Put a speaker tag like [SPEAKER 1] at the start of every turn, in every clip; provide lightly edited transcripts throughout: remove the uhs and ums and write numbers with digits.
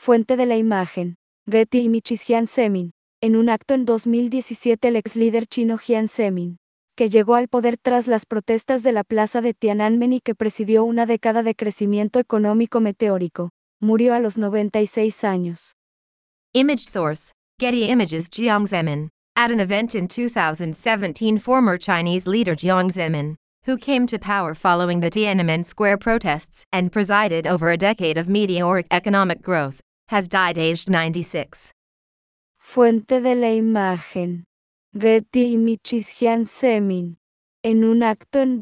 [SPEAKER 1] Fuente de la imagen. Getty Images. Jiang Zemin. En un acto en 2017 el ex líder chino Jiang Zemin, que llegó al poder tras las protestas de la plaza de Tiananmen y que presidió una década de crecimiento económico meteórico, murió a los 96 años.
[SPEAKER 2] Image source, Getty Images. Jiang Zemin. At an event in 2017, former Chinese leader Jiang Zemin, who came to power following the Tiananmen Square protests and presided over a decade of meteoric economic growth, has died aged 96.
[SPEAKER 1] Fuente de la imagen. Getty Images. Jiang Zemin. En un acto en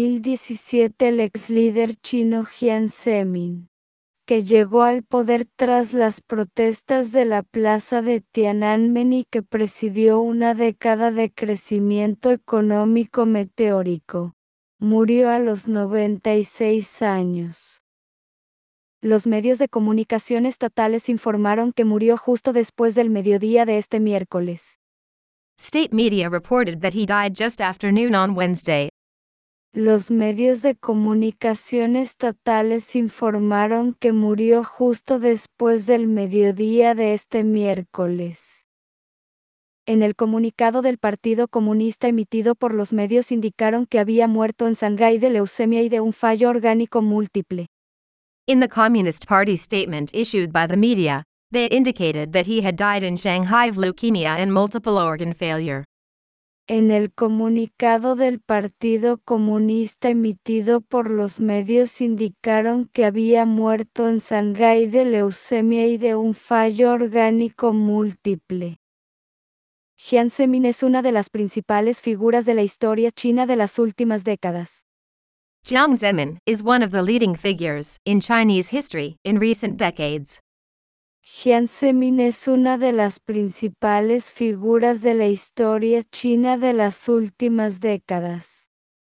[SPEAKER 1] 2017 el ex líder chino Jiang Zemin, que llegó al poder tras las protestas de la plaza de Tiananmen y que presidió una década de crecimiento económico meteórico, murió a los 96 años. Los medios de comunicación estatales informaron que murió justo después del mediodía de este miércoles.
[SPEAKER 2] State media reported that he died just after noon on Wednesday.
[SPEAKER 1] Los medios de comunicación estatales informaron que murió justo después del mediodía de este miércoles. En el comunicado del Partido Comunista emitido por los medios indicaron que había muerto en Shanghái de leucemia y de un fallo orgánico múltiple.
[SPEAKER 2] In the Communist Party statement issued by the media, they indicated that he had died in Shanghai of leukemia and multiple organ failure.
[SPEAKER 1] En el comunicado del Partido Comunista emitido por los medios indicaron que había muerto en Shanghái de leucemia y de un fallo orgánico múltiple. Jiang Zemin es una de las principales figuras de la historia china de las últimas décadas.
[SPEAKER 2] Jiang Zemin is one of the leading figures in Chinese history in recent decades.
[SPEAKER 1] Jiang Zemin es una de las principales figuras de la historia china de las últimas décadas.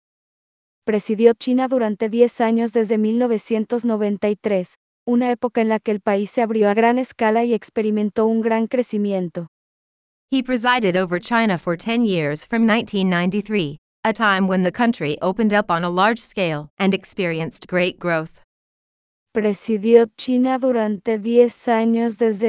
[SPEAKER 1] Presidió China durante 10 años desde 1993, una época en la que el país se abrió a gran escala y experimentó un gran crecimiento.
[SPEAKER 2] He presided over China for 10 years from 1993, a time when the country opened up on a large scale and experienced great growth.
[SPEAKER 1] Presidió China durante 10 años desde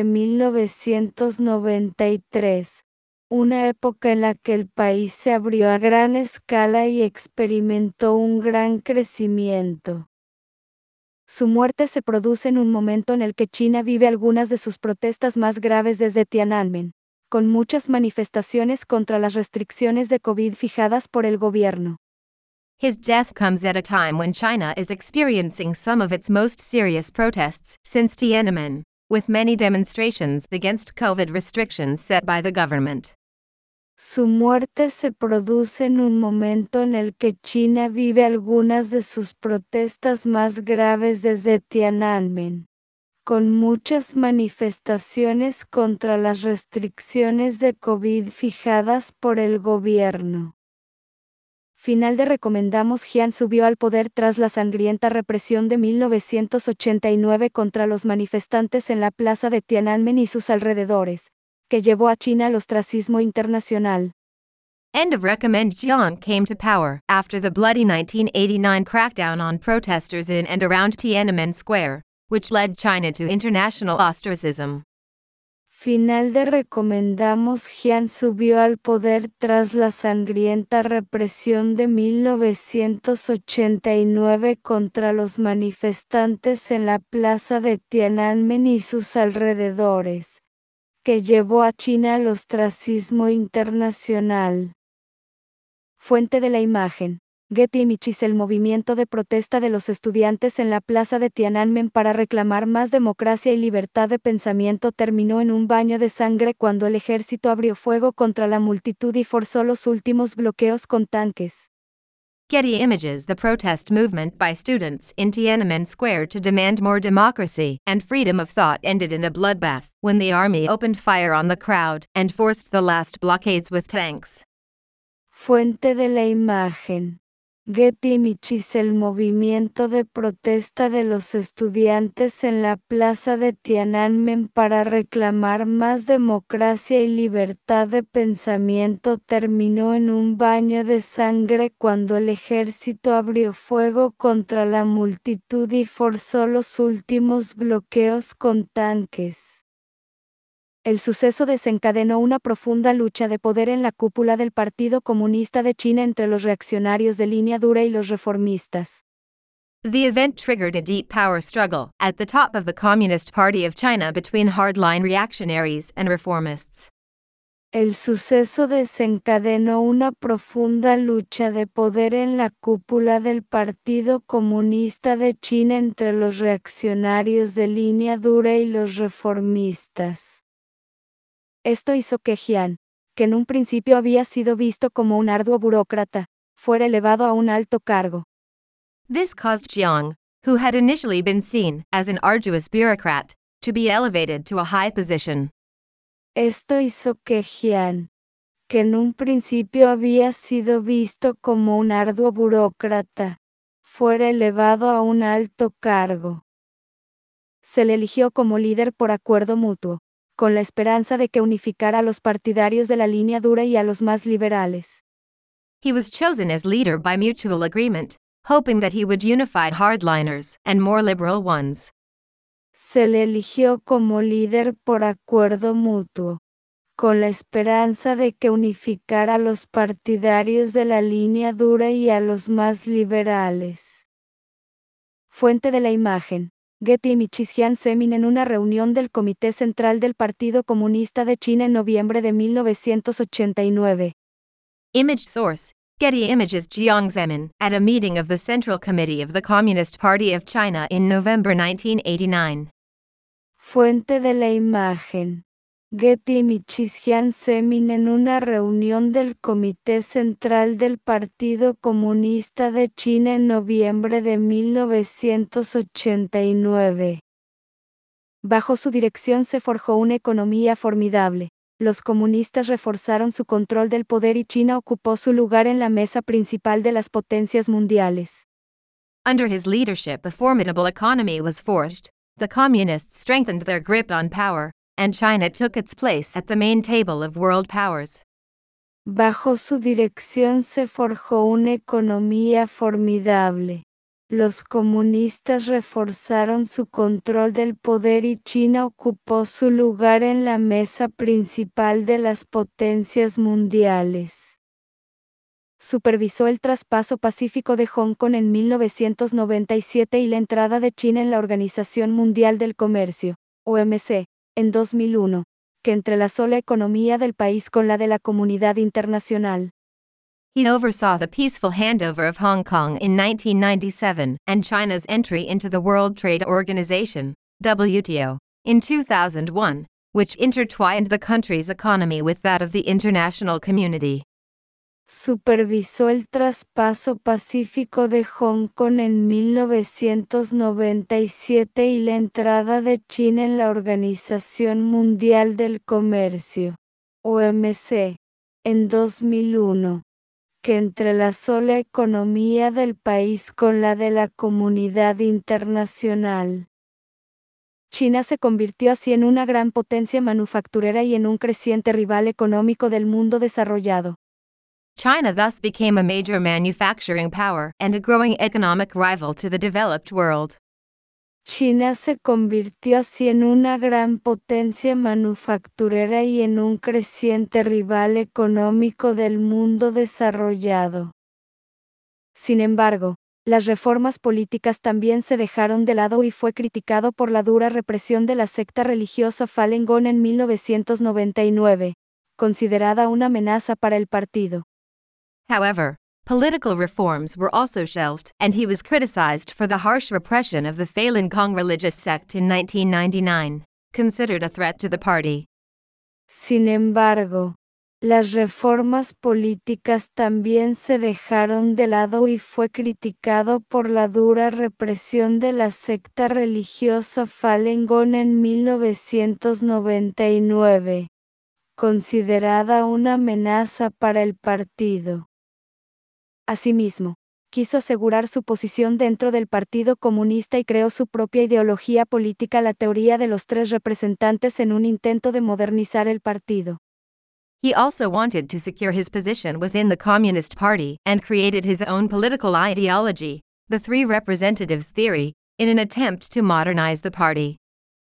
[SPEAKER 1] 1993, una época en la que el país se abrió a gran escala y experimentó un gran crecimiento. Su muerte se produce en un momento en el que China vive algunas de sus protestas más graves desde Tiananmen, con muchas manifestaciones contra las restricciones de COVID fijadas por el gobierno.
[SPEAKER 2] His death comes at a time when China is experiencing some of its most serious protests since Tiananmen, with many demonstrations against COVID restrictions set by the government.
[SPEAKER 1] Su muerte se produce en un momento en el que China vive algunas de sus protestas más graves desde Tiananmen, con muchas manifestaciones contra las restricciones de COVID fijadas por el gobierno. Final de recomendamos. Jiang subió al poder tras la sangrienta represión de 1989 contra los manifestantes en la plaza de Tiananmen y sus alrededores, que llevó a China al ostracismo internacional.
[SPEAKER 2] End of recommend. Jiang came to power after the bloody 1989 crackdown on protesters in and around Tiananmen Square, which led China to international ostracism.
[SPEAKER 1] Final de recomendamos. Jiang subió al poder tras la sangrienta represión de 1989 contra los manifestantes en la plaza de Tiananmen y sus alrededores, que llevó a China al ostracismo internacional. Fuente de la imagen. Getty Images. El movimiento de protesta de los estudiantes en la plaza de Tiananmen para reclamar más democracia y libertad de pensamiento terminó en un baño de sangre cuando el ejército abrió fuego contra la multitud y forzó los últimos bloqueos con tanques.
[SPEAKER 2] Getty Images. The protest movement by students in Tiananmen Square to demand more democracy and freedom of thought ended in a bloodbath when the army opened fire on the crowd and forced the last blockades with tanks.
[SPEAKER 1] Fuente de la imagen. Getty Images. El movimiento de protesta de los estudiantes en la plaza de Tiananmen para reclamar más democracia y libertad de pensamiento terminó en un baño de sangre cuando el ejército abrió fuego contra la multitud y forzó los últimos bloqueos con tanques. El suceso desencadenó una profunda lucha de poder en la cúpula del Partido Comunista de China entre los reaccionarios de línea dura y los reformistas.
[SPEAKER 2] The event triggered a deep power struggle at the top of the Communist Party of China between hardline reactionaries and reformists.
[SPEAKER 1] El suceso desencadenó una profunda lucha de poder en la cúpula del Partido Comunista de China entre los reaccionarios de línea dura y los reformistas. Esto hizo que Jian, que en un principio había sido visto como un arduo burócrata, fuera elevado a un alto cargo.
[SPEAKER 2] This caused Jiang, who had initially been seen as an arduous bureaucrat, to be elevated to a high position.
[SPEAKER 1] Esto hizo que Jian, que en un principio había sido visto como un arduo burócrata, fuera elevado a un alto cargo. Se le eligió como líder por acuerdo mutuo, con la esperanza de que unificara a los partidarios de la línea dura y a los más liberales.
[SPEAKER 2] He was chosen as leader by mutual agreement, hoping that he would unify hardliners and more liberal ones.
[SPEAKER 1] Se le eligió como líder por acuerdo mutuo, con la esperanza de que unificara a los partidarios de la línea dura y a los más liberales. Fuente de la imagen: Getty Images. Jiang Zemin en una reunión del Comité Central del Partido Comunista de China en noviembre de 1989.
[SPEAKER 2] Image source: Getty Images. Jiang Zemin at a meeting of the Central Committee of the Communist Party of China in November 1989.
[SPEAKER 1] Fuente de la imagen: Getty Images. Jiang Zemin en una reunión del Comité Central del Partido Comunista de China en noviembre de 1989. Bajo su dirección se forjó una economía formidable. Los comunistas reforzaron su control del poder y China ocupó su lugar en la mesa principal de las potencias mundiales.
[SPEAKER 2] Under his leadership, a formidable economy was forged. The communists strengthened their grip on power, and China took its place at the main table of world powers.
[SPEAKER 1] Bajo su dirección se forjó una economía formidable. Los comunistas reforzaron su control del poder y China ocupó su lugar en la mesa principal de las potencias mundiales. Supervisó el traspaso pacífico de Hong Kong en 1997 y la entrada de China en la Organización Mundial del Comercio, OMC, en 2001, que entrelazó la economía del país con la de la comunidad internacional.
[SPEAKER 2] He oversaw the peaceful handover of Hong Kong in 1997 and China's entry into the World Trade Organization, WTO, in 2001, which intertwined the country's economy with that of the international community.
[SPEAKER 1] Supervisó el traspaso pacífico de Hong Kong en 1997 y la entrada de China en la Organización Mundial del Comercio, OMC, en 2001, que entrelazó la economía del país con la de la comunidad internacional. China se convirtió así en una gran potencia manufacturera y en un creciente rival económico del mundo desarrollado.
[SPEAKER 2] China thus became a major manufacturing power and a growing economic rival to the developed world.
[SPEAKER 1] China se convirtió así en una gran potencia manufacturera y en un creciente rival económico del mundo desarrollado. Sin embargo, las reformas políticas también se dejaron de lado y fue criticado por la dura represión de la secta religiosa Falun Gong en 1999, considerada una amenaza para el partido.
[SPEAKER 2] However, political reforms were also shelved, and he was criticized for the harsh repression of the Falun Gong religious sect in 1999, considered a threat to the party.
[SPEAKER 1] Sin embargo, las reformas políticas también se dejaron de lado y fue criticado por la dura represión de la secta religiosa Falun Gong en 1999, considerada una amenaza para el partido. Asimismo, quiso asegurar su posición dentro del Partido Comunista y creó su propia ideología política, la teoría de los tres representantes, en un intento de modernizar el partido.
[SPEAKER 2] He also wanted to secure his position within the Communist Party and created his own political ideology, the Three Representatives Theory, in an attempt to modernize the party.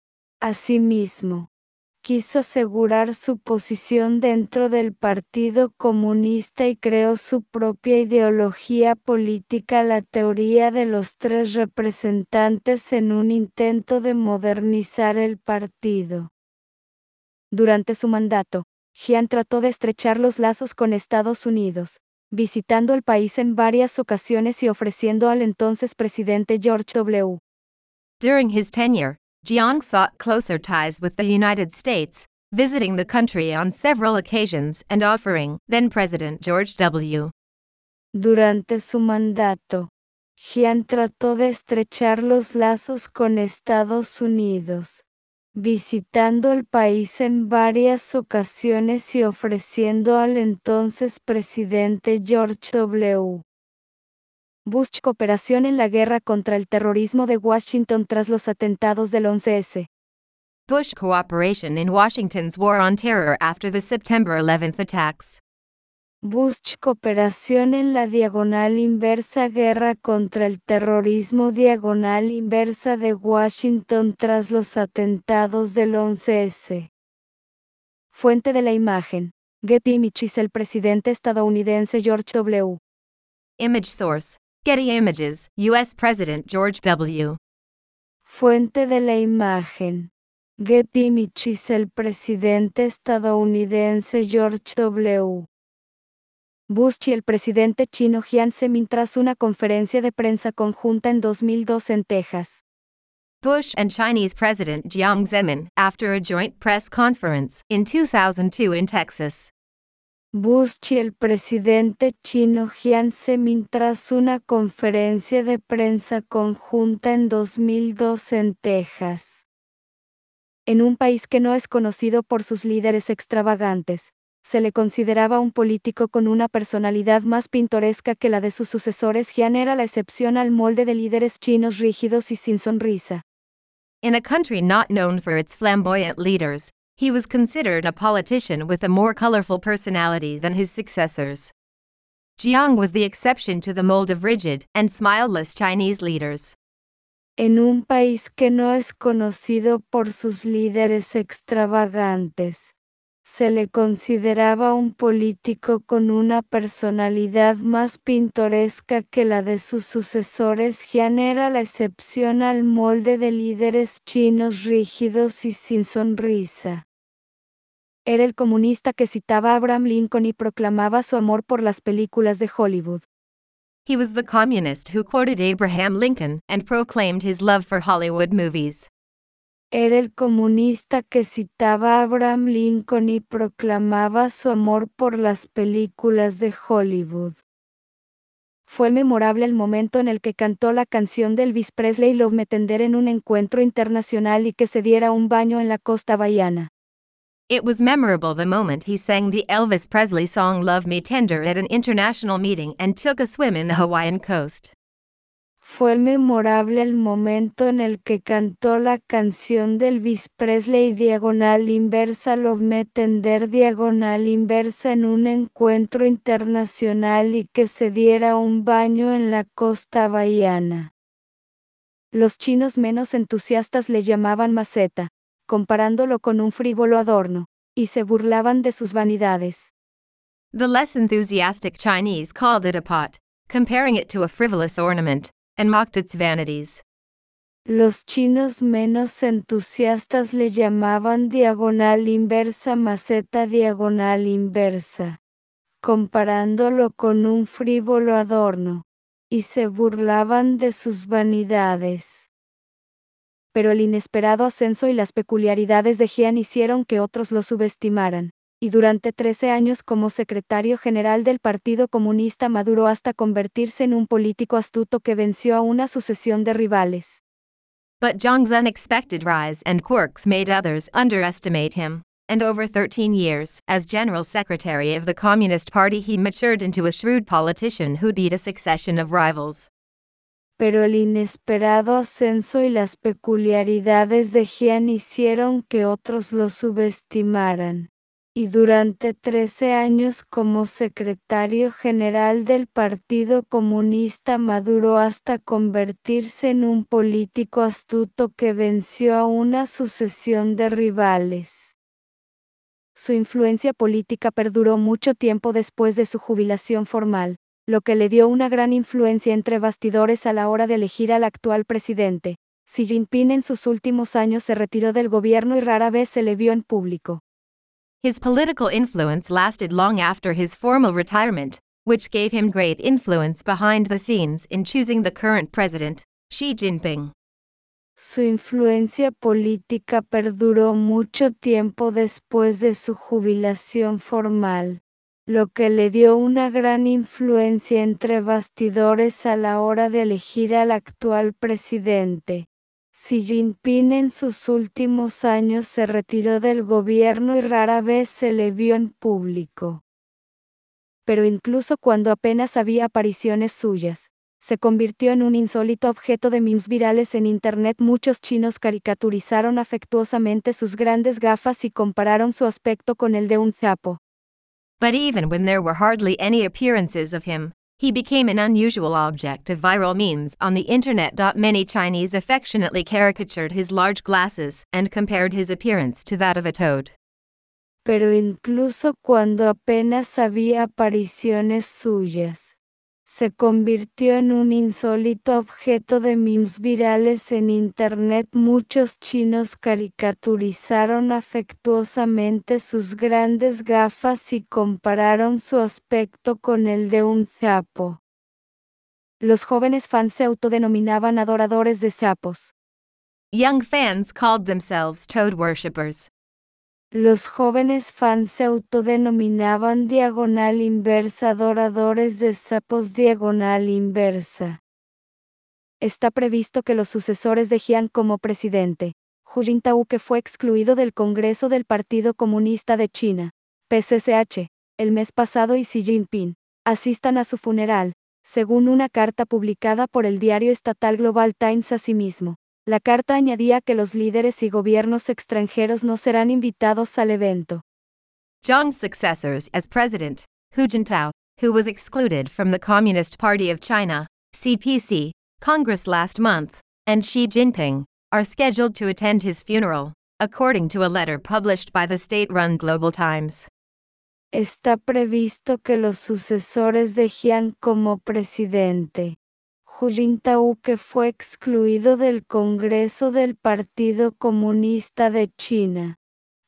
[SPEAKER 1] Asimismo, quiso asegurar su posición dentro del Partido Comunista y creó su propia ideología política, la teoría de los tres representantes, en un intento de modernizar el partido. Durante su mandato, Jiang trató de estrechar los lazos con Estados Unidos, visitando el país en varias ocasiones y ofreciendo al entonces presidente George W.
[SPEAKER 2] During his tenure, Jiang sought closer ties with the United States, visiting the country on several occasions and offering then-President George W.
[SPEAKER 1] Durante su mandato, Jiang trató de estrechar los lazos con Estados Unidos, visitando el país en varias ocasiones y ofreciendo al entonces presidente George W. Bush cooperación en la guerra contra el terrorismo de Washington tras los atentados del 11S.
[SPEAKER 2] Bush cooperation in Washington's war on terror after the September 11th attacks.
[SPEAKER 1] Bush cooperación en la diagonal inversa guerra contra el terrorismo diagonal inversa de Washington tras los atentados del 11S. Fuente de la imagen: Getty Images. El presidente estadounidense George W.
[SPEAKER 2] Image source: Getty Images, U.S. President George W.
[SPEAKER 1] Fuente de la imagen: Getty Images. El presidente estadounidense George W. Bush y el presidente chino Jiang Zemin tras una conferencia de prensa conjunta en 2002 en Texas.
[SPEAKER 2] Bush and Chinese President Jiang Zemin after a joint press conference in 2002 in Texas.
[SPEAKER 1] Bush y el presidente chino Jiang Zemin tras una conferencia de prensa conjunta en 2002 en Texas. En un país que no es conocido por sus líderes extravagantes, se le consideraba un político con una personalidad más pintoresca que la de sus sucesores. Jiang era la excepción al molde de líderes chinos rígidos y sin sonrisa.
[SPEAKER 2] In a country not known for its flamboyant leaders, he was considered a politician with a more colorful personality than his successors. Jiang was the exception to the mold of rigid and smileless Chinese leaders.
[SPEAKER 1] En un país que no es conocido por sus líderes extravagantes, se le consideraba un político con una personalidad más pintoresca que la de sus sucesores. Jiang era la excepción al molde de líderes chinos rígidos y sin sonrisa. Era el comunista que citaba a Abraham Lincoln y proclamaba su amor por las películas de Hollywood.
[SPEAKER 2] He was the communist who quoted Abraham Lincoln and proclaimed his love for Hollywood movies.
[SPEAKER 1] Era el comunista que citaba a Abraham Lincoln y proclamaba su amor por las películas de Hollywood. Fue memorable el momento en el que cantó la canción de Elvis Presley Love Me Tender en un encuentro internacional y que se diera un baño en la costa bahiana.
[SPEAKER 2] It was memorable the moment he sang the Elvis Presley song Love Me Tender at an international meeting and took a swim in the Hawaiian coast.
[SPEAKER 1] Fue memorable el momento en el que cantó la canción de Elvis Presley diagonal inversa Love Me Tender diagonal inversa en un encuentro internacional y que se diera un baño en la costa bahiana. Los chinos menos entusiastas le llamaban maceta, comparándolo con un frívolo adorno, y se burlaban de sus vanidades.
[SPEAKER 2] The less enthusiastic Chinese called it a pot, comparing it to a frivolous ornament, and mocked its vanities.
[SPEAKER 1] Los chinos menos entusiastas le llamaban diagonal inversa maceta diagonal inversa, comparándolo con un frívolo adorno, y se burlaban de sus vanidades. Pero el inesperado ascenso y las peculiaridades de Jiang hicieron que otros lo subestimaran, y durante 13 años como secretario general del Partido Comunista maduró hasta convertirse en un político astuto que venció a una sucesión de rivales.
[SPEAKER 2] But Jiang's unexpected rise and quirks made others underestimate him. and over 13 years as General Secretary of the Communist Party he matured into a shrewd politician who beat a succession of rivals.
[SPEAKER 1] Pero el inesperado ascenso y las peculiaridades de Jiang hicieron que otros lo subestimaran, y durante 13 años como secretario general del Partido Comunista maduró hasta convertirse en un político astuto que venció a una sucesión de rivales. Su influencia política perduró mucho tiempo después de su jubilación formal, lo que le dio una gran influencia entre bastidores a la hora de elegir al actual presidente. Xi Jinping en sus últimos años se retiró del gobierno y rara vez se le vio en público.
[SPEAKER 2] His political influence lasted long after his formal retirement, which gave him great influence behind the scenes in choosing the current president, Xi Jinping.
[SPEAKER 1] Su influencia política perduró mucho tiempo después de su jubilación formal, lo que le dio una gran influencia entre bastidores a la hora de elegir al actual presidente. Xi Jinping en sus últimos años se retiró del gobierno y rara vez se le vio en público. Pero incluso cuando apenas había apariciones suyas, se convirtió en un insólito objeto de memes virales en Internet. Muchos chinos caricaturizaron afectuosamente sus grandes gafas y compararon su aspecto con el de un sapo.
[SPEAKER 2] But even when there were hardly any appearances of him, he became an unusual object of viral memes on the internet. Many Chinese affectionately caricatured his large glasses and compared his appearance to that of a toad.
[SPEAKER 1] Pero incluso cuando apenas había apariciones suyas, se convirtió en un insólito objeto de memes virales en Internet. Muchos chinos caricaturizaron afectuosamente sus grandes gafas y compararon su aspecto con el de un sapo. Los jóvenes fans se autodenominaban adoradores de sapos.
[SPEAKER 2] Young fans called themselves toad worshippers.
[SPEAKER 1] Los jóvenes fans se autodenominaban diagonal inversa adoradores de sapos diagonal inversa. Está previsto que los sucesores de Jiang como presidente, Hu Jintao, que fue excluido del Congreso del Partido Comunista de China, PCCH, el mes pasado, y Xi Jinping, asistan a su funeral, según una carta publicada por el diario estatal Global Times. Asimismo, la carta añadía que los líderes y gobiernos extranjeros no serán invitados al evento.
[SPEAKER 2] Jiang's successors as president, Hu Jintao, who was excluded from the Communist Party of China, CPC, Congress last month, and Xi Jinping, are scheduled to attend his funeral, according to a letter published by the state-run Global Times.
[SPEAKER 1] Está previsto que los sucesores de Jiang como presidente, Hu Jintao, que fue excluido del Congreso del Partido Comunista de China,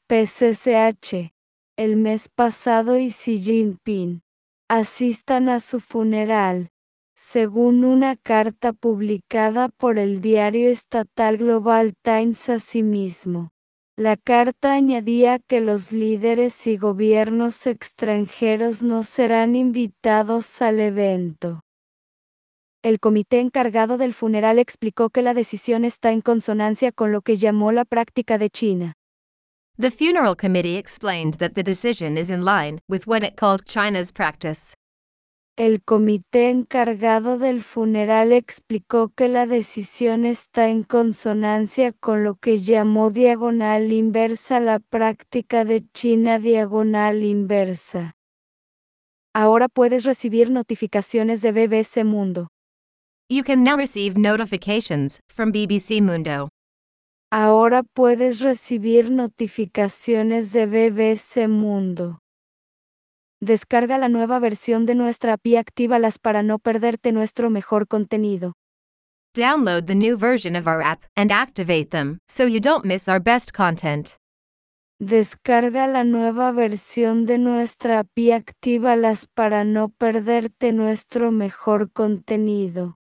[SPEAKER 1] PCCH, el mes pasado, y Xi Jinping, asistan a su funeral, según una carta publicada por el diario estatal Global Times. Asimismo, la carta añadía que los líderes y gobiernos extranjeros no serán invitados al evento. El comité encargado del funeral explicó que la decisión está en consonancia con lo que llamó la práctica de China.
[SPEAKER 2] The funeral committee explained that the decision is in line with what it called China's practice.
[SPEAKER 1] El comité encargado del funeral explicó que la decisión está en consonancia con lo que llamó diagonal inversa, la práctica de China diagonal inversa. Ahora puedes recibir notificaciones de BBC Mundo.
[SPEAKER 2] You can now receive notifications from BBC Mundo.
[SPEAKER 1] Ahora puedes recibir notificaciones de BBC Mundo. Descarga la nueva versión de nuestra app y actívalas para no perderte nuestro mejor contenido.
[SPEAKER 2] Download the new version of our app and activate them so you don't miss our best content.
[SPEAKER 1] Descarga la nueva versión de nuestra app y actívalas para no perderte nuestro mejor contenido.